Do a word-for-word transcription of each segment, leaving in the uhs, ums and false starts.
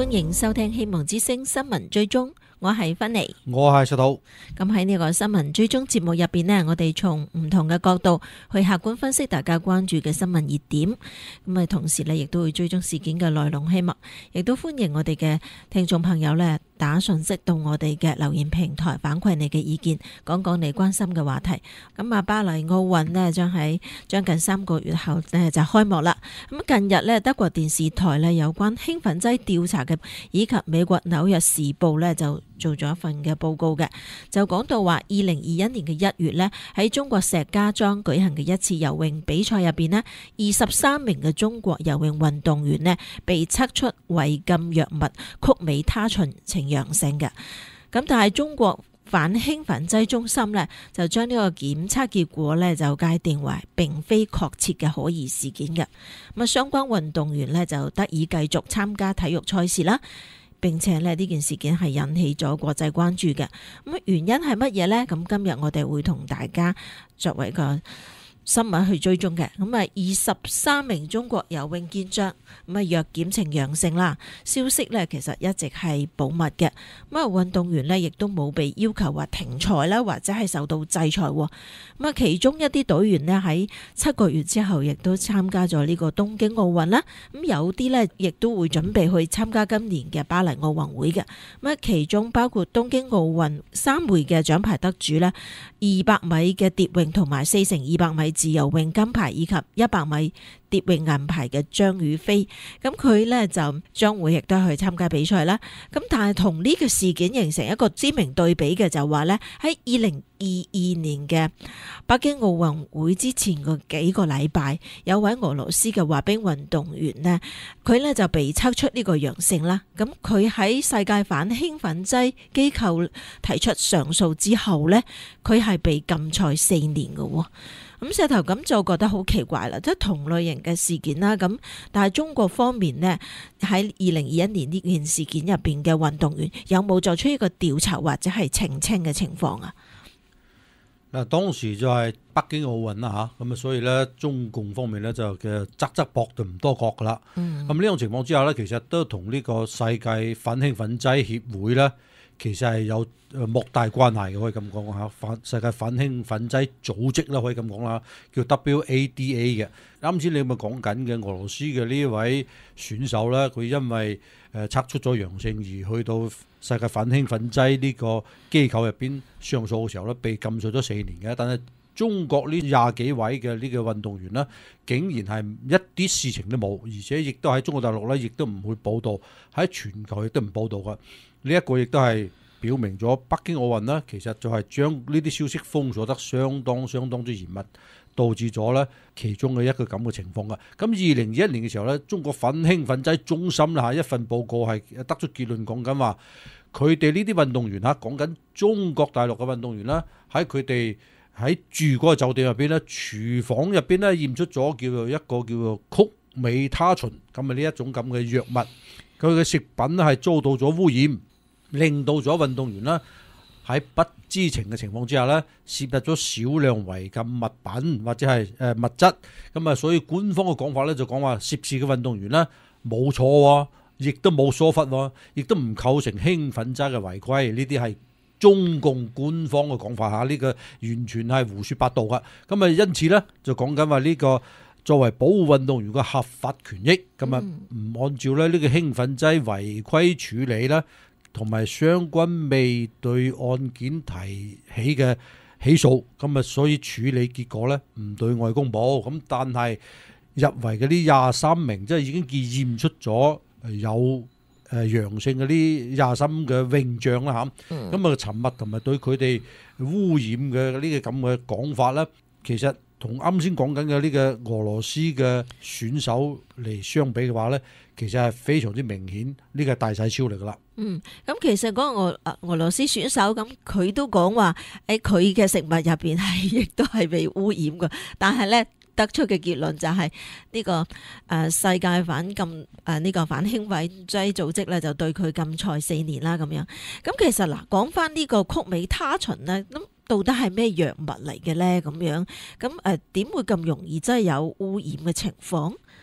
歡迎收聽希望之聲新聞追蹤，我係芬妮， 我係石頭。 咁喺呢個新聞追蹤節目入邊呢，我哋從唔同嘅角度去客觀分析大家關注嘅新聞熱點，咁啊同時呢亦都會追蹤事件嘅來龍去脈，亦都歡迎我哋嘅聽眾朋友呢打信息到我哋嘅留言平台反饋你嘅意見，講講你關心嘅話題。咁啊，巴黎奧運呢將喺將近三個月後呢就開幕啦。咁近日呢，德國電視台呢有關興奮劑調查嘅，以及美國紐約時報呢就做咗一份嘅報告嘅，就講到話二零二一年嘅一月呢，喺中國石家莊舉行嘅一次游泳比賽入邊呢，二十三名嘅中國游泳運動員呢被測出違禁藥物曲美他嗪呈陽性嘅。咁但係中國反興奮劑中心呢，就將呢個檢測結果呢就界定為並非確切嘅可疑事件嘅。咁啊，相關運動員呢就得以繼續參加體育賽事啦。並且呢呢件事件係引起咗國際關注嘅。咁原因係乜嘢呢？咁今日我哋會同大家作為一個新聞去追蹤嘅。咁啊，二十三名中國游泳健將咁啊藥檢呈陽性啦。消息呢其實一直係保密嘅。咁啊，運動員呢亦都冇被要求話停賽啦，或者係受到制裁。咁啊，其中一啲隊員呢喺七個月之後亦都參加咗呢個東京奧運啦。咁有啲呢亦都會準備去參加今年嘅巴黎奧運會嘅。咁啊，其中包括東京奧運三枚嘅獎牌得主呢，二百米嘅蝶泳同埋四乘二百米自由泳金牌，以及一百米蝶泳銀牌嘅張雨霏，咁佢呢就將會亦都去參加比賽啦。咁但係同呢個事件形成一個知名對比嘅就話呢，喺二零二二年嘅北京奧運會之前個幾個禮拜，有位俄羅斯嘅滑冰運動員呢，佢呢就被測出呢個陽性啦。咁佢喺世界反興奮劑機構提出上訴之後呢，佢係被禁賽四年嘅。咁石頭咁就覺得好奇怪啦，即係同類型嘅事件啦，咁但係中國方面呢，喺二零二一年呢件事件入邊嘅運動員有冇作出一個調查或者係澄清嘅情況啊？ 嗱，當時就係北京奧運啦嚇，咁啊所以咧中共方面咧就嘅側側膊就唔多覺噶啦。咁呢種情況之下咧，其實都同呢個世界反興奮劑協會咧，其實係有莫大關係嘅，可以咁講嚇。反世界反興奮劑組織啦，可以咁講啦，叫 W A D A 嘅。啱先你咪講緊嘅俄羅斯嘅呢位選手咧，佢因為誒測出咗陽性而去到世界反興奮劑呢個機構入邊上訴嘅時候咧，被禁賽咗四年嘅。但係中國呢廿幾位嘅呢個運動員呢，竟然係一啲事情都冇，而且亦都喺中國大陸咧，亦都唔會報導，喺全球亦都唔報導嘅。呢一個亦都係表明咗北京奧運呢，其實就係將呢啲消息封鎖得相當相當之嚴密，導致咗呢其中嘅一個咁嘅情況嘅。咁二零二一年嘅時候呢，中國反興奮劑中心啦嚇一份報告係得出結論，講緊話佢哋呢啲運動員嚇，講緊中國大陸嘅運動員啦，喺佢哋喺住嗰個酒店入邊呢，廚房入邊呢驗出咗叫做一個叫做曲美他嗪咁嘅呢一種咁嘅藥物，佢嘅食品咧係遭到咗污染，令到咗運動員啦喺不知情嘅情況之下咧，攝入咗少量違禁物品或者係誒物質，咁啊，所以官方嘅講法咧就講話涉事嘅運動員咧冇錯喎，亦都冇疏忽喎，亦都唔構成興奮劑嘅違規，呢啲係中共官方嘅講法嚇，呢個完全係胡說八道噶。咁啊，因此咧就講緊話呢個作為保護運動員嘅合法權益，咁啊唔按照咧呢個興奮劑違規處理咧，同埋相關未對案件提起嘅起訴，咁啊所以處理結果咧唔對外公佈。咁但係入圍嘅呢廿三名，即係已經驗出咗有誒陽性嘅呢廿三嘅泳將啦嚇。咁啊沉默同埋對佢哋污染嘅呢個咁嘅講法咧，其實同啱先講緊嘅呢個俄羅斯嘅選手嚟相比嘅話咧，其實係非常之明顯，呢個係大細超嚟噶啦。 嗯，咁其實嗰個俄俄羅斯選手咁，佢都講話誒，佢嘅食物入邊係亦都係被污染噶，但係咧得出嘅結論就係呢個誒世界反禁誒呢個反興奮劑組織咧就對佢禁賽四年啦咁樣。咁其實嗱，講翻呢個曲美他嗪咧，咁到底係咩藥物嚟嘅咧？咁樣咁誒點會咁容易真係有污染嘅情況？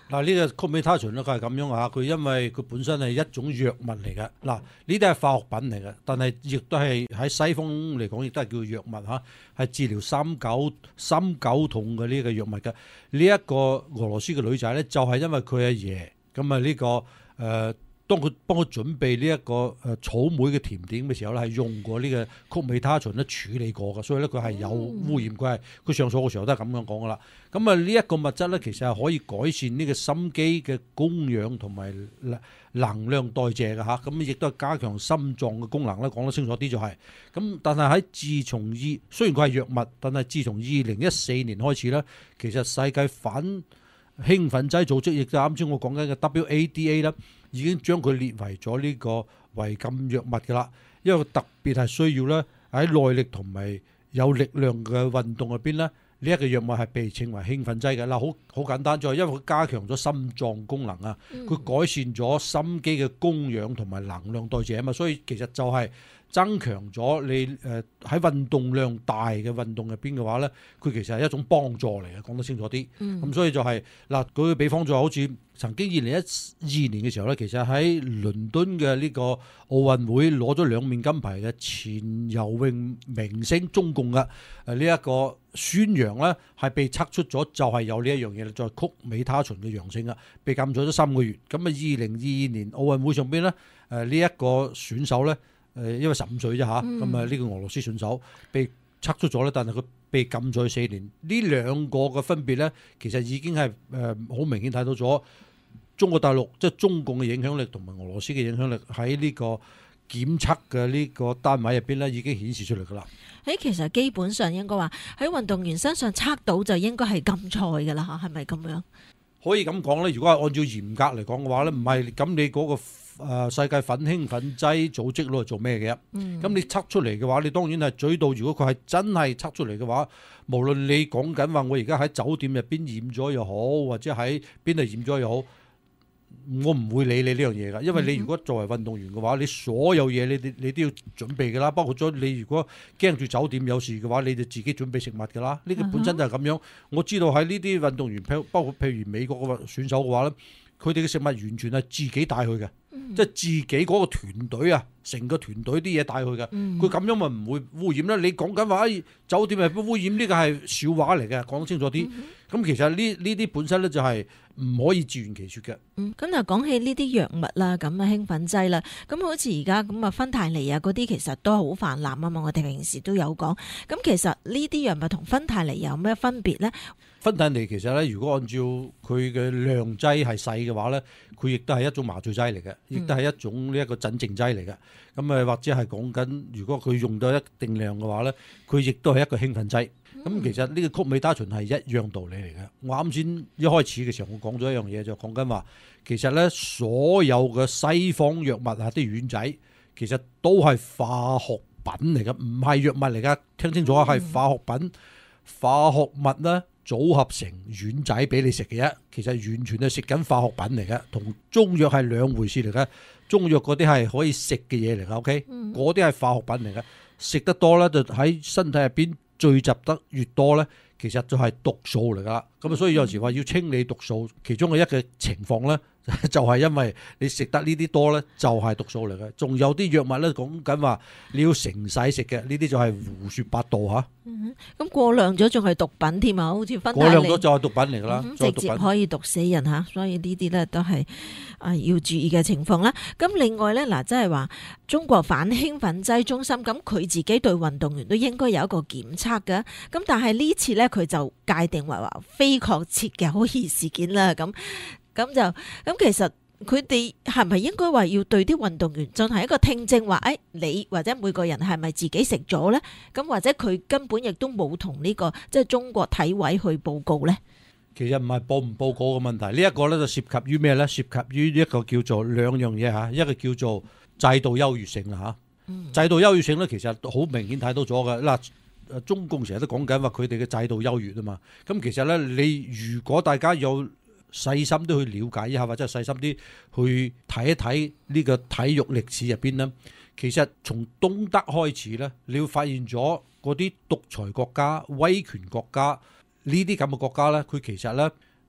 嗱，呢個曲美他醇咧，佢係咁樣啊，佢因為佢本身係一種藥物嚟嘅。嗱，呢啲係化學品嚟嘅，但係亦都係喺西方嚟講，亦都係叫藥物嚇，係治療心絞心絞痛嘅呢個藥物嘅。呢、這、一個俄羅斯嘅女仔咧，就係、是、因為佢阿爺咁啊呢個誒。呃當佢幫佢準備呢一個誒草莓嘅甜點嘅時候咧，係用過呢個曲美他醇咧處理過嘅，所以咧佢係有污染，佢係佢上訴嘅時候都係咁樣講噶啦。咁啊呢一個物質咧，其實係可以改善呢個心肌嘅供氧同埋能量代謝嘅嚇，咁亦都係加強心臟嘅功能咧。講得清楚啲就係、是、咁，但係喺自從二雖然佢係藥物，但係自從二零一四年開始咧，其實世界反興奮劑組織亦都啱先我講緊嘅 W A D A 啦。已經將佢列為咗呢個違禁藥物㗎啦，因為特別係需要咧喺耐力同埋有力量嘅運動入邊咧，呢、這、一個藥物係被稱為興奮劑嘅。嗱，好好簡單，就係因為佢加強咗心臟功能啊，佢改善咗心肌嘅供氧同埋能量代謝啊嘛，所以其實就係增強咗你誒喺運動量大嘅運動入邊嘅話咧，佢其實係一種幫助嚟嘅，講得清楚啲。咁、嗯、所以就係、是、嗱，舉個比方就好似曾經二零一二年嘅時候咧，其實喺倫敦嘅呢個奧運會攞咗兩面金牌嘅前游泳明星中共嘅誒呢一個宣揚咧，係被測出咗就係有呢一樣嘢，就係曲美他醇嘅陽性啊，被禁咗咗三個月。咁啊，二零二二年奧運會上邊咧，誒呢一個選手咧。誒，因為十五歲啫嚇，咁啊呢個俄羅斯選手被測出咗咧，但係佢被禁咗四年。呢兩個嘅分別咧，其實已經係誒好明顯睇到咗中國大陸即係中共嘅影響力同埋俄羅斯嘅影響力喺呢個檢測嘅呢個單位入邊咧，已經顯示出嚟㗎啦。 誒，其實基本上應該話喺運動員身上測到就應該係禁賽㗎啦嚇，係咪咁樣？ 可以咁講咧，如果係按照嚴格嚟講嘅話咧，唔係咁你嗰個。誒世界反興奮劑組織攞嚟做咩嘅？咁、嗯、你測出嚟嘅話，你當然係追到。如果佢係真係測出嚟嘅話，無論你講緊話，我而家喺酒店入邊驗咗又好，或者喺邊度驗咗又好，我唔會理你呢樣嘢㗎。因為你如果作為運動員嘅話，你所有嘢你你都要準備㗎啦。包括咗你如果驚住酒店有事嘅話，你就自己準備食物㗎啦。呢、這個本身就係咁樣。我知道喺呢啲運動員，包括譬如美國嘅選手嘅話咧，佢哋嘅食物完全係自己帶去嘅。即係自己嗰個團隊啊，成個團隊啲嘢帶去嘅，佢咁樣咪唔會污染咧？你講緊話酒店係污染，呢個係笑話嚟嘅，講得清楚啲。咁、嗯、其實呢呢啲本身咧就係唔可以自圓其説嘅。 嗯，咁就講起呢啲藥物啦，咁啊興奮劑啦，咁好似而家咁啊芬太尼啊嗰啲其實都好泛濫啊嘛，我哋平時都有講。咁其實呢啲藥物同芬太尼有咩分別咧？ 芬太尼其實咧，如果按照佢嘅量劑係細嘅話咧，佢亦都係一種麻醉劑嚟嘅，亦都係一種呢一個鎮靜劑嚟嘅。咁、嗯、啊，或者係講緊，如果佢用到一定量嘅話咧，佢亦都係一個興奮劑。咁、嗯、其實呢個曲美他醇係一樣道理嚟嘅。我啱先一開始嘅時候，我講咗一樣嘢，就講緊話，其實咧所有嘅西方藥物啊啲丸仔，其實都係化學品嚟嘅，唔係藥物嚟㗎。聽清楚啊，係化學品、化學物咧。組合成丸仔俾你食嘅啫，其實完全係食緊化學品嚟嘅，同中藥係兩回事嚟嘅。中藥嗰啲係可以食嘅嘢嚟嘅 ，OK？嗰啲係化學品嚟嘅，食得多咧就喺身體入邊聚集得越多咧，其實就係毒素嚟噶啦。咁啊，所以有時話要清理毒素，其中嘅一個情況咧，就係因為你食得呢啲多咧，就係毒素嚟嘅。仲有啲藥物咧，講緊話你要成世食嘅，呢啲就係胡說八道吓。 嗯，咁過量咗仲係毒品添啊，好似芬太尼過量咗就係毒品嚟噶啦， 嗯、直接可以毒死人吓，所以呢啲咧都係啊要注意嘅情況啦。咁另外咧嗱，即係話中國反興奮劑中心，咁佢自己對運動員都應該有一個檢測嘅。咁但係呢次咧，佢就界定為話非確切嘅可疑事件啦。咁咁就咁，其實佢哋係咪應該話要對啲運動員進行一個聽證，話誒你或者每個人係咪自己食咗咧？咁或者佢根本亦都冇同呢個即係中國體委去報告咧？ 其實唔係報唔報告嘅問題，呢、這、一個咧就涉及於咩咧？涉及於一個叫做兩樣嘢嚇，一個叫做制度優越性啦嚇。嗯、制度優越性咧，其實好明顯睇到咗嘅嗱。中共成日都講緊話佢哋嘅制度優越啊嘛。咁其實咧，你如果大家有細心啲去了解一下，或者細心啲去睇一睇呢個體育歷史入邊咧，其實從東德開始咧，你會發現咗嗰啲獨裁國家、威權國家呢啲咁嘅國家咧，佢其實咧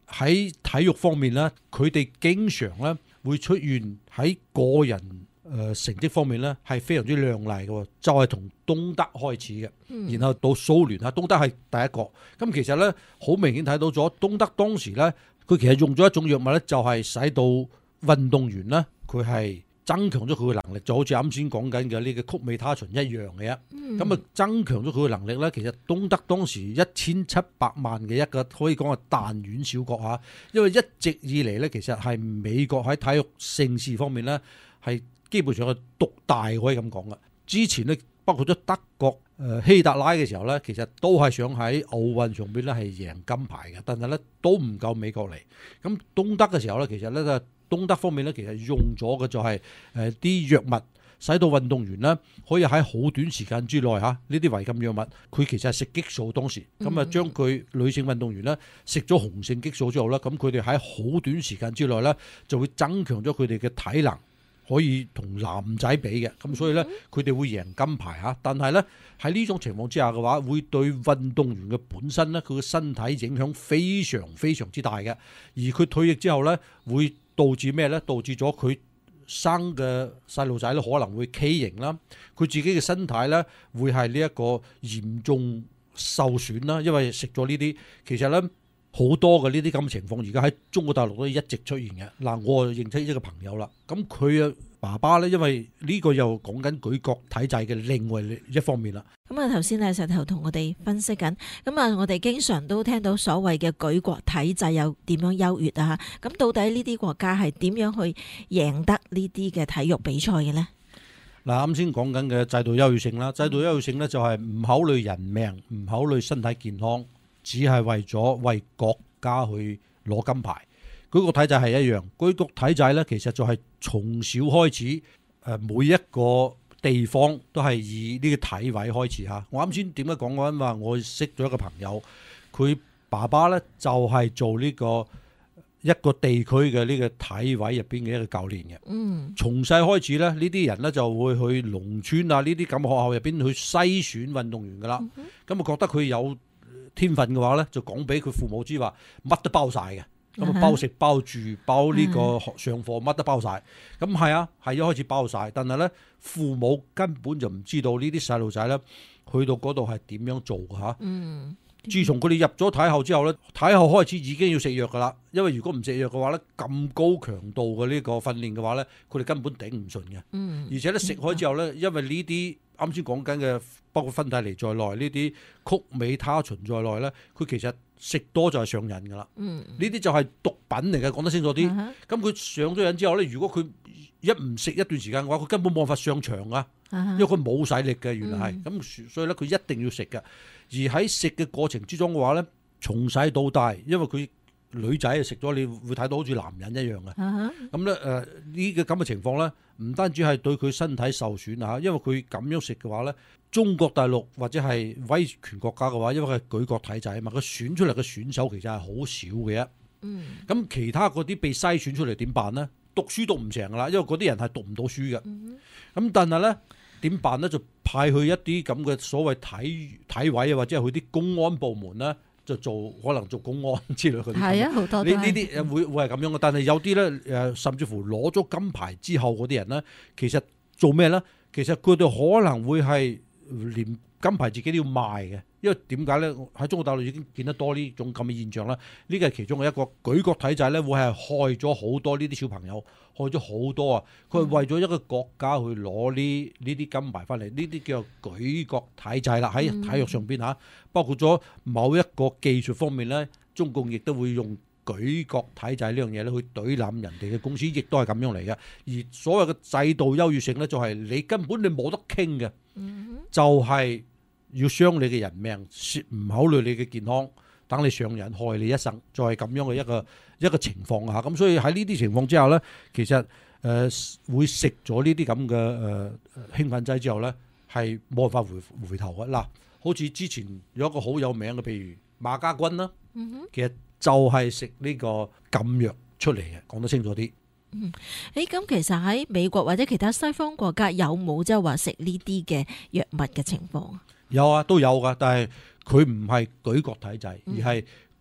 喺體育方面咧，佢哋經常咧會出現喺個人誒成績方面咧係非常之亮麗嘅，就係從東德開始嘅，然後到蘇聯啊，東德係第一個。咁其實咧好明顯睇到咗東德當時咧，佢其實用咗一種藥物咧，就係使到運動員咧佢係增強咗佢嘅能力，就好似啱先講緊嘅呢個曲美他醇一樣嘅。咁啊增強咗佢嘅能力咧，其實東德當時一千七百萬嘅一個可以講係彈丸小國嚇，因為一直以嚟咧其實係美國喺體育盛事方面咧係基本上係獨大，可以咁講嘅。之前咧包括咗德國誒希特拉嘅時候咧，其實都係想喺奧運上邊咧係贏金牌嘅，但係咧都唔夠美國嚟。咁東德嘅時候咧，其實咧就東德方面咧，其實用咗嘅就係誒啲藥物，使到運動員咧可以喺好短時間之內嚇呢啲違禁藥物，佢其實係食激素當時，咁啊將佢女性運動員咧食咗雄性激素之後咧，咁佢哋喺好短時間之內咧就會增強咗佢哋嘅體能，可以同男仔比嘅，咁所以咧佢哋會贏金牌嚇。但係咧喺呢種情況之下嘅話，會對運動員嘅本身咧佢嘅身體影響非常非常之大嘅，而佢退役之後咧會導致咩咧？導致咗佢生嘅細路仔咧可能會畸形啦，佢自己嘅身體咧會係呢一個嚴重受損啦，因為食咗呢啲。其實咧好多嘅呢啲咁嘅情況，而家喺中國大陸都一直出現嘅。嗱，我認識一個朋友啦，咁佢嘅爸爸咧，因為呢個又講緊舉國體制嘅另外一方面啦。 咁啊，頭先咧石頭同我哋分析緊，咁啊，我哋經常都聽到所謂嘅舉國體制有點樣優越啊？咁到底呢啲國家係點樣去贏得呢啲嘅體育比賽嘅呢？ 嗱，啱先講緊嘅制度優越性啦，制度優越性咧就係唔考慮人命，唔考慮身體健康，只係為咗為國家去攞金牌。舉國體制係一樣，舉國體制咧其實就係從小開始，誒每一個地方都係以呢個體委開始嚇。我啱先點解講緊話我識咗一個朋友，佢爸爸咧就係做呢個一個地區嘅呢個體委入邊嘅一個教練嘅。嗯，從細開始咧，呢啲人咧就會去農村啊呢啲咁嘅學校入邊去篩選運動員噶啦。咁啊覺得佢有天分嘅話咧，就講俾佢父母知話乜都包晒嘅。咁啊包食包住包呢個上課乜都包晒，咁係啊係一開始包晒，但係咧父母根本就唔知道呢啲細路仔咧去到嗰度係點樣做嘅嚇。嗯，自從佢哋入咗體校之後咧，體校開始已經要食藥噶啦，因為如果唔食藥嘅話咧，咁高強度嘅呢個訓練嘅話咧，佢哋根本頂唔順嘅。嗯，而且咧食開之後咧，因為呢啲啱先講緊嘅，包括芬太尼在內，呢啲曲美他醇在內咧，佢其實食多就係上癮噶啦。嗯，呢啲就係毒品嚟嘅，講得清楚啲。咁佢、uh huh. 上咗癮之後咧，如果佢一唔食一段時間嘅話，佢根本冇辦法上場啊。Uh huh. 因為佢冇使力嘅，原來係咁，uh huh. 所以咧佢一定要食嘅。而喺食嘅過程之中嘅話咧，從細到大，因為佢女仔食咗，你會睇到好似男人一樣嘅。咁咧誒呢個咁嘅情況咧，唔單止係對佢身體受損啊，因為佢咁樣食嘅話咧。中國大陸或者係威權國家嘅話，因為佢係舉國體制啊嘛，佢選出嚟嘅選手其實係好少嘅。嗯，咁其他嗰啲被篩選出嚟點辦呢？讀書讀唔成噶啦，因為嗰啲人係讀唔到書嘅。咁、嗯、但係咧點辦呢？就派去一啲咁嘅所謂體體委啊，或者係去啲公安部門咧，就做可能做公安之類嗰啲。係啊，好多呢呢啲會會係咁樣嘅。但係有啲咧誒，甚至乎攞咗金牌之後嗰啲人咧，其實做咩咧？其實佢哋可能會係。連金牌自己都要賣嘅，因為點解咧？喺中國大陸已經見得多呢種咁嘅現象啦。呢個係其中嘅一個舉國體制咧，會係害咗好多呢啲小朋友，害咗好多啊！佢係為咗一個國家去攞呢呢啲金牌翻嚟，呢啲叫做舉國體制啦。喺體育上邊嚇，包括咗某一個技術方面咧，中共亦都會用舉國體制呢樣嘢咧去對冧人哋嘅公司，亦都係咁樣嚟嘅。而所謂嘅制度優越性咧，就係你根本你冇得傾嘅。就係要傷你嘅人命，唔考慮你嘅健康，等你上癮害你一生，就係、是、咁樣嘅一個一個情況啊！咁所以喺呢啲情況之下咧，其實誒、呃、會食咗呢啲咁嘅誒興奮劑之後咧，係冇辦法回回頭嘅。嗱，好似之前有一個好有名嘅，譬如馬家軍啦，嗯、哼其實就係食呢個禁藥出嚟嘅，講得清楚啲。 嗯，誒，咁其實喺美國或者其他西方國家有冇即係話食呢啲嘅藥物嘅情況啊？ 有啊，都有噶，但係佢唔係舉國體制，而係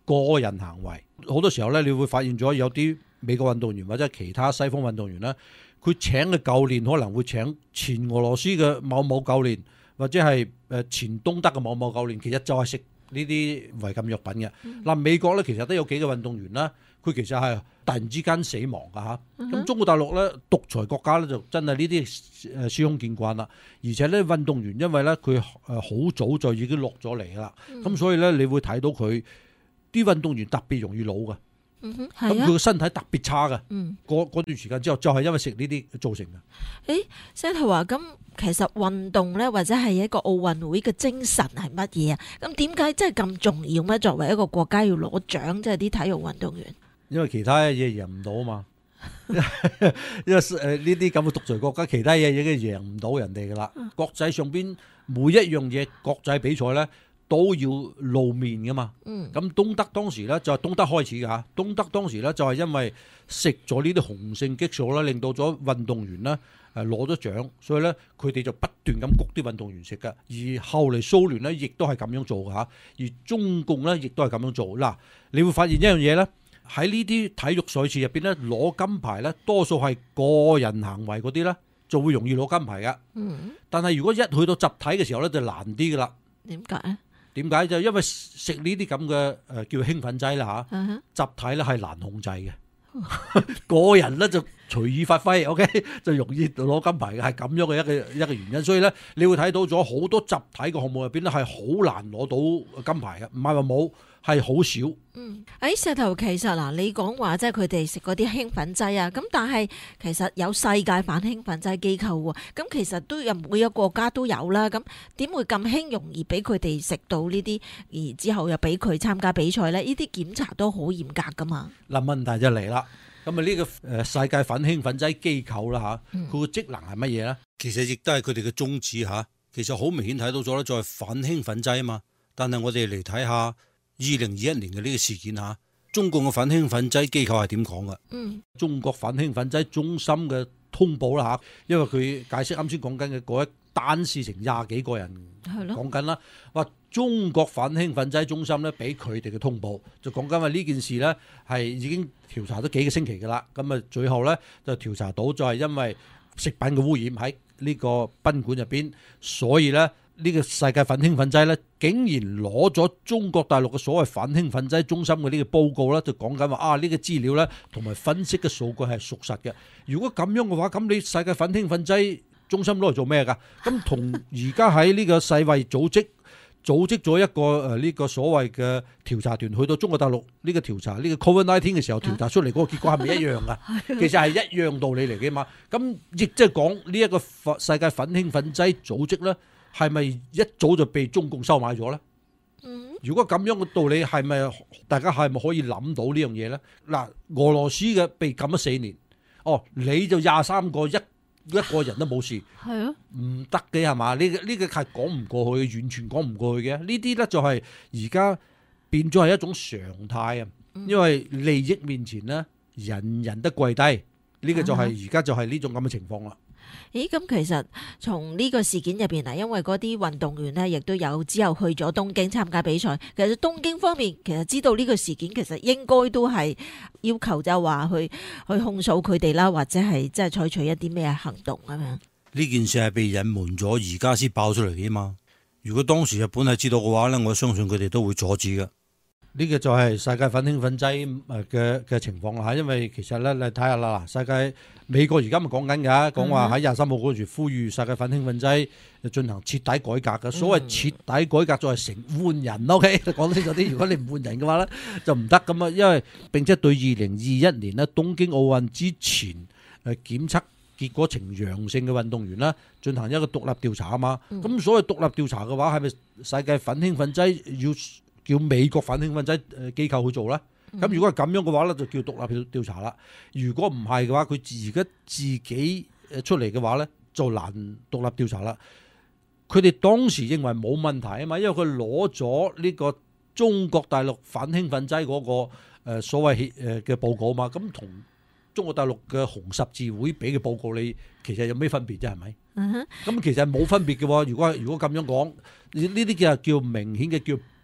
個人行為。好多時候咧，你會發現咗有啲美國運動員或者其他西方運動員咧，佢請嘅教練可能會請前俄羅斯嘅某某教練，或者係誒前東德嘅某某教練，其實就係食呢啲違禁藥品嘅。嗱、嗯，美國咧其實都有幾個運動員啦，佢其實係突然之間死亡㗎嚇。咁、嗯、中國大陸咧獨裁國家咧就真係呢啲誒司空見慣啦。而且咧運動員因為咧佢誒好早就已經落咗嚟㗎啦，咁、嗯、所以咧你會睇到佢啲運動員特別容易老㗎。 嗯哼， 咁佢個身體特別差嘅， 嗯， 嗰段時間之後就係因為食呢啲造成嘅。 誒，石頭話咁，其實運動咧或者係一個奧運會嘅精神係乜嘢啊？咁點解真係咁重要咩？作為一個國家要攞獎，即係啲體育運動員， 因為其他嘢贏唔到啊嘛。因為誒呢啲咁嘅獨裁國家，其他嘢已經贏唔到人哋噶啦。嗯、國際上邊每一樣嘢國際比賽咧，都要露面噶嘛，咁、嗯、東德當時咧就係東德開始嘅嚇，東德當時咧就係因為食咗呢啲雄性激素咧，令到咗運動員咧誒攞咗獎，所以咧佢哋就不斷咁谷啲運動員食嘅。而後嚟蘇聯咧亦都係咁樣做嘅嚇，而中共咧亦都係咁樣做。嗱，你會發現一樣嘢咧，喺呢啲體育賽事入邊咧攞金牌咧，多數係個人行為嗰啲咧就會容易攞金牌嘅。嗯，但係如果一去到集體嘅時候咧，就難啲噶啦。點解咧？點解就因為食呢啲咁嘅誒叫興奮劑啦嚇，uh huh. 集體咧係難控制嘅，個人咧就隨意發揮 ，OK 就容易攞金牌嘅，係咁樣嘅一個一個原因。所以咧，你會睇到咗好多集體嘅項目入邊咧係好難攞到金牌嘅，唔係話冇，係好少。嗯， 誒石頭其實嗱，你講話即係佢哋食嗰啲興奮劑啊，咁但係其實有世界反興奮劑機構喎，咁其實都有每一個國家都有啦，咁點會咁輕容易俾佢哋食到呢啲，而之後又俾佢參加比賽咧？呢啲檢查都好嚴格噶嘛。 嗱，問題就嚟啦，咁啊呢個誒世界反興奮劑機構啦嚇，佢個職能係乜嘢咧？其實亦都係佢哋嘅宗旨嚇，其實好明顯睇到咗咧，就係反興奮劑啊嘛。但係我哋嚟睇下二零二一年嘅呢個事件嚇，中共嘅反興奮劑機構係點講嘅？嗯，中國反興奮劑中心嘅通報啦嚇，因為佢解釋啱先講緊嘅嗰一單事情廿幾個人講緊啦，話中國反興奮劑中心咧俾佢哋嘅通報，就講緊話呢件事咧係已經調查咗幾個星期㗎啦，咁啊最後咧就調查到就係因為食品嘅污染喺呢個賓館入邊，所以咧。呢個世界反興奮劑咧，竟然攞咗中國大陸嘅所謂反興奮劑中心嘅呢個報告啦，就講緊話啊呢個資料咧同埋分析嘅數據係屬實嘅。如果咁樣嘅話，咁你世界反興奮劑中心攞嚟做咩㗎？咁同而家喺呢個世衛組織組織咗一個誒呢個所謂嘅調查團去到中國大陸呢個調查呢個 Covid 十九 嘅時候調查出嚟嗰個結果係咪一樣㗎？其實係一樣道理嚟嘅嘛。咁亦即係講呢一個世界反興奮劑組織咧。係咪一早就被中共收買咗咧？嗯、如果咁樣嘅道理，係咪大家係咪可以諗到呢樣嘢咧？嗱，俄羅斯嘅被禁咗四年，哦，你就廿三個一一個人都冇事，係啊，唔得嘅係嘛？呢個呢個係講唔過去，完全講唔過去嘅。呢啲咧就係而家變咗係一種常態啊！因為利益面前咧，人人都跪低，呢、呢個就係而家就係呢種咁嘅情況啦。 咦，咁其實從呢個事件入邊啊，因為嗰啲運動員呢亦都有之後去咗東京參加比賽。其實東京方面其實知道呢個事件，其實應該都係要求就話去去控訴佢哋啦，或者係即係採取一啲咩行動咁樣。 呢件事係被隱瞞咗，而家先爆出嚟嘅嘛。如果當時日本係知道嘅話呢，我相信佢哋都會阻止嘅。 呢個就係世界反興奮劑誒嘅嘅情況啦，因為其實咧你睇下啦，世界美國而家咪講緊㗎，講話喺廿三號嗰時呼籲世界反興奮劑進行徹底改革嘅。所謂徹底改革就係成換人 ，OK， 講清楚啲。如果你唔換人嘅話咧，就唔得咁啊。因為並且對二零二一年咧東京奧運之前誒檢測結果呈陽性嘅運動員啦，進行一個獨立調查啊嘛。咁、嗯、所謂獨立調查嘅話，係咪世界反興奮劑要叫美國反興奮劑誒機構去做咧？咁、嗯、如果係咁樣嘅話咧，就叫獨立調查啦。如果唔係嘅話，佢而家自己誒出嚟嘅話咧，就難獨立調查啦。佢哋當時認為冇問題啊嘛，因為佢攞咗呢個中國大陸反興奮劑嗰個誒所謂誒嘅報告啊嘛。咁同中國大陸嘅紅十字會俾嘅報告，你其實有咩分別啫？係咪？咁、嗯、哼其實冇分別嘅喎。如果如果咁樣講，呢啲叫叫明顯嘅叫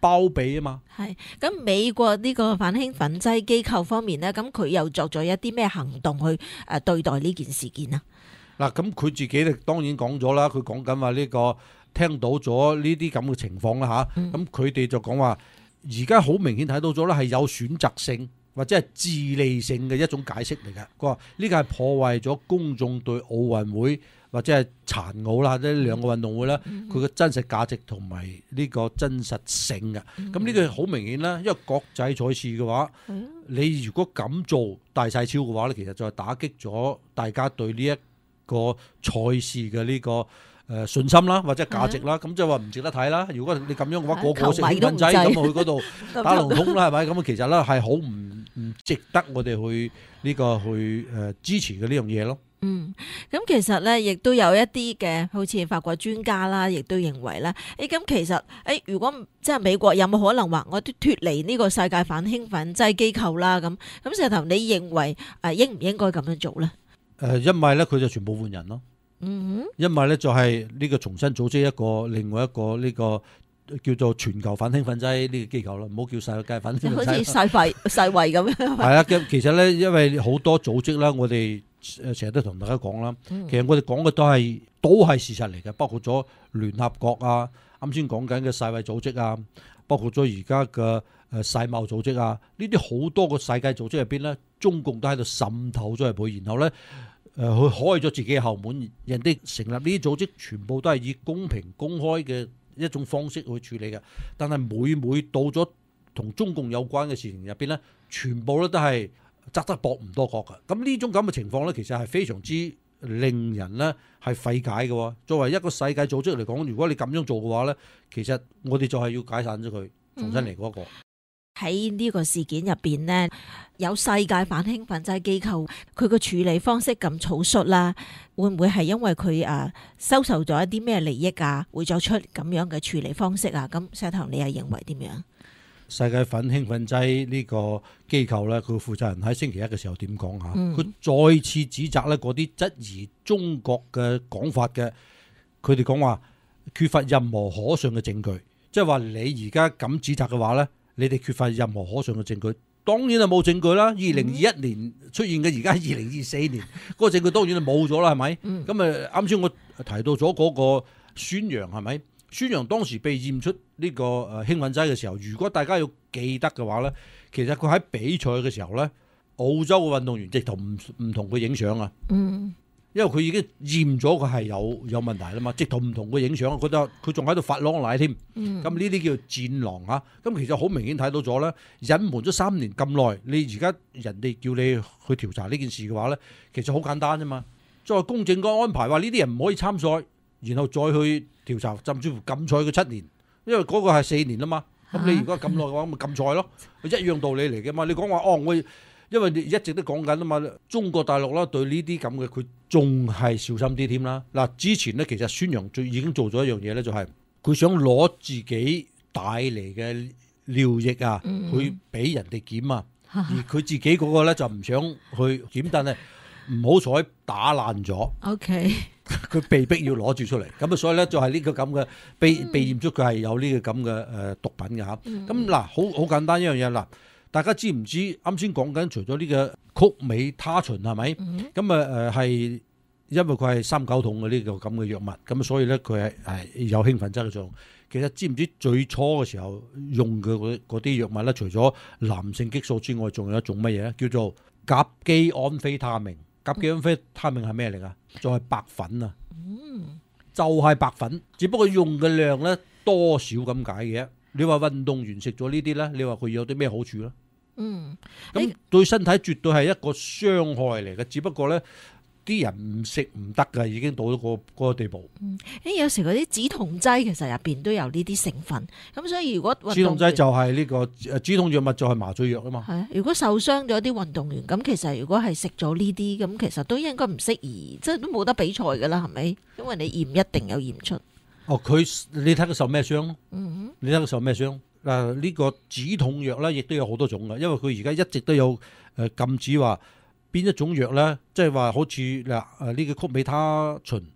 包庇啊嘛。 係咁，美國呢個反興奮劑機構方面咧，咁佢又作咗一啲咩行動去誒對待呢件事件啊？ 嗱，咁佢自己咧當然講咗啦，佢講緊話呢個聽到咗呢啲咁嘅情況啦嚇，咁佢哋就講話而家好明顯睇到咗咧係有選擇性或者係自利性嘅一種解釋嚟嘅。佢話呢個係破壞咗公眾對奧運會或者係殘奧啦，呢兩個運動會咧，佢嘅真實價值同埋呢個真實性嘅。咁呢個好明顯啦，因為國際賽事嘅話，你如果咁做大細超嘅話咧，其實就係打擊咗大家對呢一個賽事嘅呢個誒信心啦，或者價值啦，咁就話唔值得睇啦。如果你咁樣嘅話，個個食興奮劑咁去嗰度打龍通啦，係咪？咁其實咧係好唔唔值得我哋去呢個去誒支持嘅呢樣嘢咯。 嗯，咁其實咧，亦都有一啲嘅，好似法國專家啦，亦都認為咧，誒咁其實誒，如果即係美國有冇可能話我哋脫離呢個世界反興奮劑機構啦？咁咁石頭，你認為誒應唔應該咁樣做咧？ 誒，因為咧佢就全部換人咯。嗯哼，因為咧就係呢個重新組織一個另外一個呢個叫做全球反興奮劑呢個機構咯，唔好叫世界反興奮劑， 好似世衛世衛咁樣。 係啦，其實咧，因為好多組織啦，我哋誒成日都同大家講啦，其實我哋講嘅都係都係事實嚟嘅，包括咗聯合國啊，啱先講緊嘅世衛組織啊，包括咗而家嘅誒世貿組織啊，呢啲好多個世界組織入邊咧，中共都喺度滲透咗入去，然後咧誒去開咗自己嘅後門，人哋成立呢啲組織全部都係以公平公開嘅一種方式去處理嘅，但係每每到咗同中共有關嘅事情入邊咧，全部咧都係側側膊唔多覺嘅。咁呢種咁嘅情況咧，其實係非常之令人咧係費解嘅。作為一個世界組織嚟講，如果你咁樣做嘅話咧，其實我哋就係要解散咗佢，重新嚟過一個。 喺呢個事件入邊呢，有世界反興奮劑機構，佢個處理方式咁草率啦，會唔會係因為佢誒收受咗一啲咩利益啊，會作出咁樣嘅處理方式啊？咁石頭你又認為點樣？ 世界反興奮劑呢個機構咧，佢負責人喺星期一嘅時候點講嚇？佢、嗯、再次指責咧嗰啲質疑中國嘅講法嘅，佢哋講話缺乏任何可信嘅證據，即係話你而家咁指責嘅話咧。你哋缺乏任何可信嘅證據，當然係冇證據啦。二零二一年出現嘅，而家二零二四年嗰個證據當然係冇咗啦，係咪？咁啊啱先我提到咗嗰個孫楊係咪？孫楊當時被驗出呢個誒興奮劑嘅時候，如果大家要記得嘅話咧，其實佢喺比賽嘅時候咧，澳洲嘅運動員直頭唔唔同佢影相啊。嗯。因為佢已經驗咗佢係有有問題啦嘛，直頭唔同佢影相，覺得佢仲喺度發啷奶添。咁呢啲叫戰狼啊！咁其實好明顯睇到咗咧，隱瞞咗三年咁耐，你而家人哋叫你去調查呢件事嘅話咧，其實好簡單啫嘛。再公正個安排話呢啲人唔可以參賽，然後再去調查，甚至乎禁賽佢七年，因為嗰個係四年啦嘛。咁你如果咁耐嘅話，咪禁賽咯，一樣道理嚟嘅嘛。你講話哦，我因為你一直都講緊啊嘛，中國大陸啦對呢啲咁嘅佢仲係小心啲添啦。嗱，之前咧其實孫楊最已經做咗一樣嘢咧，就係佢想攞自己帶嚟嘅尿液啊，嗯、去俾人哋檢啊，而佢自己嗰個咧就唔想去檢，但係唔好彩打爛咗。OK，佢被逼要攞住出嚟，咁啊所以咧就係呢個咁嘅被被驗出佢係有呢個咁嘅誒毒品嘅嚇。咁嗱，好好簡單一樣嘢嗱。大家知唔知啱先講緊除咗呢個曲美他嗪係咪？咁啊誒係因為佢係三九痛嘅呢個咁嘅藥物，咁所以咧佢係係有興奮劑嘅作用。其實知唔知最初嘅時候用嘅嗰啲藥物咧，除咗男性激素之外，仲有一種乜嘢咧？叫做甲基安非他命。甲基安非他命係咩嚟㗎？就係白粉啊！就係白粉，只不過用嘅量咧多少咁解嘅。你話運動員食咗呢啲咧，你話佢有啲咩好處咧？嗯，咁對身體絕對係一個傷害嚟嘅，只不過咧啲人唔食唔得㗎，已經到咗個嗰個地步。嗯， 誒有時嗰啲止痛劑其實入邊都有呢啲成分，咁所以如果止痛劑就係呢個誒止痛藥物就係麻醉藥啊嘛。 係，如果受傷咗啲運動員，咁其實如果係食咗呢啲，咁其實都應該唔適宜，即係都冇得比賽㗎啦，係咪？因為你驗一定有驗出。哦， 佢你睇佢受咩傷咯？嗯，你睇佢受咩傷？嗱，呢個止痛藥咧，亦都有好多種嘅，因為佢而家一直都有誒禁止話邊一種藥咧，即係話好似嗱誒呢個曲美他嗪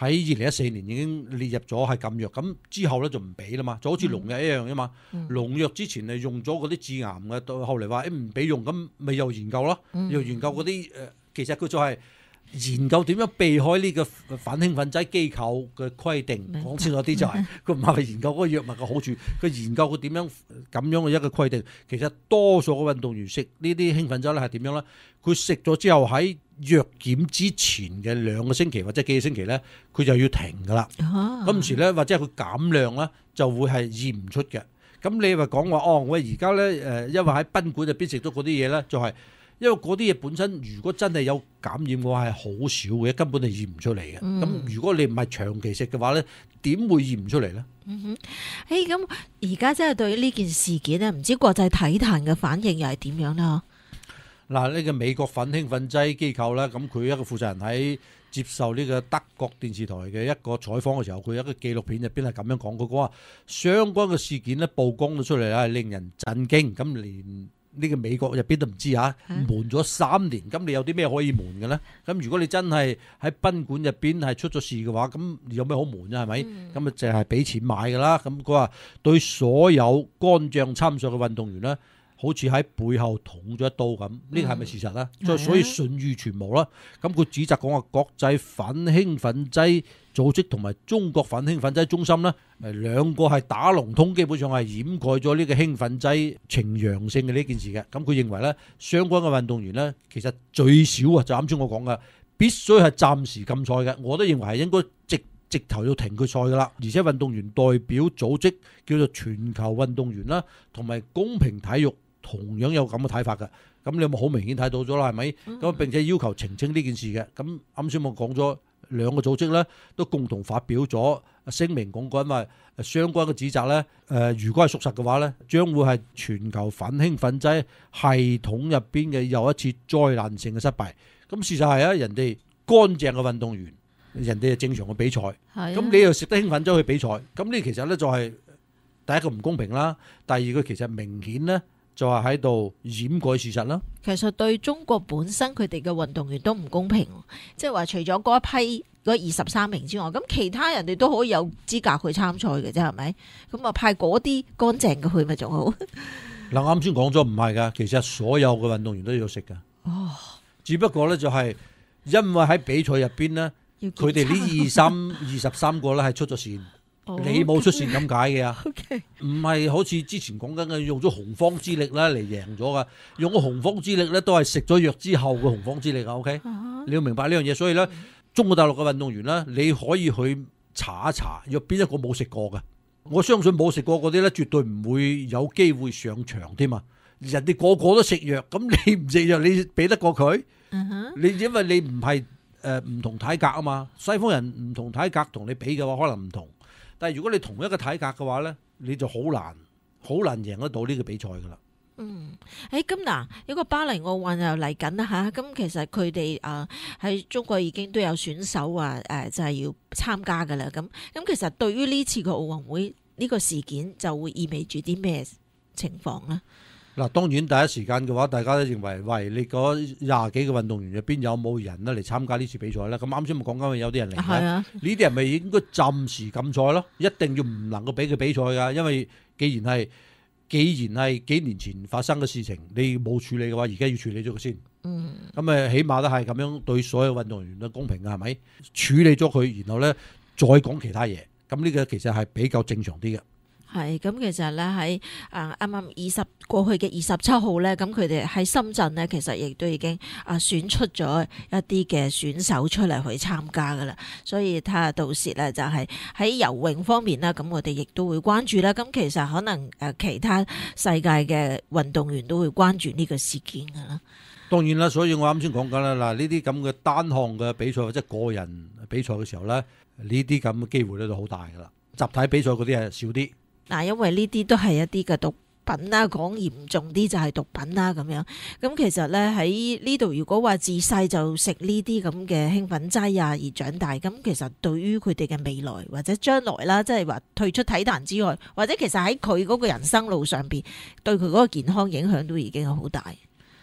喺二零一四年已經列入咗係禁藥，咁之後咧就唔俾啦嘛，就好似農藥一樣啫嘛。 嗯農藥之前係用咗嗰啲致癌嘅，到後嚟話誒唔俾用，咁咪又研究咯， 嗯又研究嗰啲誒，其實佢就係研究點樣避開呢個反興奮劑機構嘅規定。 明白講清楚啲就係佢唔係研究嗰個藥物嘅好處，佢研究佢點樣咁樣嘅一個規定。其實多數嘅運動員食呢啲興奮劑咧係點樣咧？佢食咗之後喺藥檢之前嘅兩個星期或者幾個星期咧，佢就要停噶啦。 啊咁時咧或者係佢減量咧，就會係驗唔出嘅。咁你話講話哦，我而家咧誒，因為喺賓館入邊食咗嗰啲嘢咧，就係、因為嗰啲嘢本身如果真係有感染嘅話係好少嘅，根本係驗唔出嚟嘅。咁、 嗯如果你唔係長期食嘅話咧，點會驗唔出嚟咧？ 誒咁而家真係對於呢件事件咧，唔知國際體壇嘅反應又係點樣啦？ 嗱，呢個美國反興奮劑機構咧，咁佢一個負責人喺接受呢個德國電視台嘅一個採訪嘅時候，佢有一個紀錄片入邊係咁樣講，佢講話相關嘅事件咧曝光咗出嚟咧，係令人震驚。咁連呢個美國入邊都唔知嚇，瞞咗三年，咁你有啲咩可以瞞嘅咧？咁如果你真係喺賓館入邊係出咗事嘅話，咁有咩好瞞啫？係咪？咁啊，淨係俾錢買㗎啦。咁佢話對所有乾將參賽嘅運動員咧，好似喺背後捅咗一刀咁，呢個係咪事實咧？所以所以信譽全無啦。咁佢指責講話國際反興奮劑組織同埋中國反興奮劑中心咧，誒兩個係打龍通，基本上係掩蓋咗呢個興奮劑呈陽性嘅呢件事嘅。咁佢認為咧，相關嘅運動員咧，其實最少啊，就啱先我講嘅，必須係暫時禁賽嘅。我都認為係應該直直頭要停佢賽噶啦。而且運動員代表組織叫做全球運動員啦，同埋公平體育，同樣有咁嘅睇法嘅，咁你有冇好明顯睇到咗啦？係咪？咁並且要求澄清呢件事嘅。咁啱先我講咗兩個組織咧，都共同發表咗聲明，講緊話相關嘅指責咧。誒，如果係屬實嘅話咧，將會係全球反興奮劑系統入邊嘅又一次災難性嘅失敗。咁事實係啊，人哋乾淨嘅運動員，人哋係正常嘅比賽，咁你又食得興奮劑去比賽，咁呢其實咧就係第一個唔公平啦，第二個其實明顯咧。就係喺度掩蓋事實啦。 其實對中國本身佢哋嘅運動員都唔公平，即係話除咗嗰一批嗰二十三名之外，咁其他人哋都可以有資格去參賽嘅啫，係咪？咁啊派嗰啲乾淨嘅去咪仲好？ 嗱，啱先講咗唔係㗎，其實所有嘅運動員都要食㗎。哦，只不過咧就係因為喺比賽入邊咧，佢哋呢二三二十三個咧係出咗線。你冇出線咁解嘅啊？唔係好似之前講緊嘅用咗洪荒之力咧嚟贏咗噶，用個洪荒之力咧都係食咗藥之後嘅洪荒之力啊。OK，你要明白呢樣嘢，所以咧中國大陸嘅運動員咧，你可以去查一查，有邊一個冇食過嘅？我相信冇食過嗰啲咧，絕對唔會有機會上場添啊！人哋個個都食藥，咁你唔食藥，你比得過佢？你因為你唔係誒唔同體格啊嘛，西方人唔同體格同你比嘅話，可能唔同。但係如果你同一個體格嘅話咧，你就好難好難贏得到呢個比賽噶啦。 嗯，誒咁嗱，一個巴黎奧運又嚟緊啦嚇，咁其實佢哋啊喺中國已經都有選手話誒、呃、就係、是、要參加噶啦。咁咁其實對於呢次嘅奧運會呢個事件就會意味住啲咩情況咧？ 嗱，當然第一時間嘅話，大家都認為，喂，你嗰廿幾個運動員入邊有冇人咧嚟參加呢次比賽咧？咁啱先咪講緊有啲人嚟嘅，呢啲人咪應該暫時禁賽咯，一定要唔能夠俾佢比賽㗎，因為既然係既然係幾年前發生嘅事情，你冇處理嘅話，而家要處理咗佢先。嗯，咁誒，起碼都係咁樣對所有運動員都公平㗎，係咪？處理咗佢，然後咧再講其他嘢，咁呢個其實係比較正常啲嘅。 係咁，其實咧喺啊啱啱二十過去嘅二十七號咧，咁佢哋喺深圳咧，其實亦都已經啊選出咗一啲嘅選手出嚟去參加噶啦。所以睇下到時咧，就係喺游泳方面啦，咁我哋亦都會關注啦。咁其實可能誒其他世界嘅運動員都會關注呢個事件噶啦。 當然啦，所以我啱先講緊啦，嗱呢啲咁嘅單項嘅比賽或者個人比賽嘅時候咧，呢啲咁嘅機會咧就好大噶啦。集體比賽嗰啲係少啲。 嗱，因為呢啲都係一啲嘅毒品啦，講嚴重啲就係毒品啦咁樣。咁其實咧喺呢度，如果話自細就食呢啲咁嘅興奮劑啊而長大，咁其實對於佢哋嘅未來或者將來啦，即係話退出體壇之外，或者其實喺佢嗰個人生路上邊，對佢嗰個健康影響都已經係好大。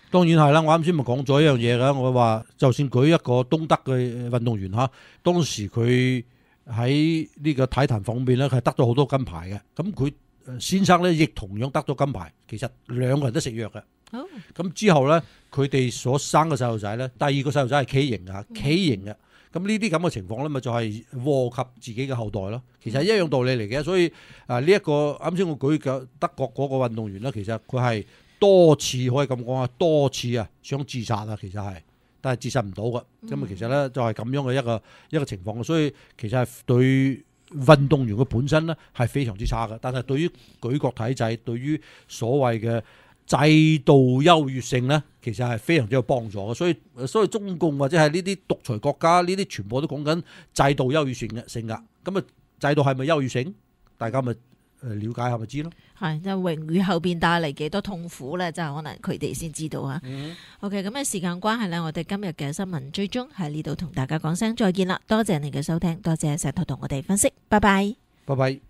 當然係啦，我啱先咪講咗一樣嘢㗎，我話就算舉一個東德嘅運動員嚇，當時佢喺呢個體壇方面咧係得到好多金牌嘅，咁佢先生咧亦同樣得到金牌，其實兩個人都食藥嘅。 哦， 咁之後咧，佢哋所生嘅細路仔咧，第二個細路仔係畸形啊，畸形嘅。咁呢啲咁嘅情況咧，咪就係禍及自己嘅後代咯。其實係一樣道理嚟嘅，所以啊呢一個啱先我舉嘅德國嗰個運動員咧，其實佢係多次可以咁講啊，多次啊想自殺啊，其實係，但係自殺唔到嘅。咁啊，其實咧就係咁樣嘅一個一個情況，所以其實係對運動員嘅本身咧係非常之差嘅。但係對於舉國體制，對於所謂嘅制度優越性咧，其實係非常之有幫助嘅。所以所以中共或者係呢啲獨裁國家，呢啲全部都講緊制度優越性嘅性㗎。咁啊，制度係咪優越性？大家咪誒了解下咪知咯。 係，即係榮譽後邊帶嚟幾多痛苦咧，就係可能佢哋先知道啊。 嗯、 OK，咁嘅時間關係咧，我哋今日嘅新聞追蹤喺呢度同大家講聲再見啦。多謝你嘅收聽，多謝石頭同我哋分析，拜拜。 拜拜。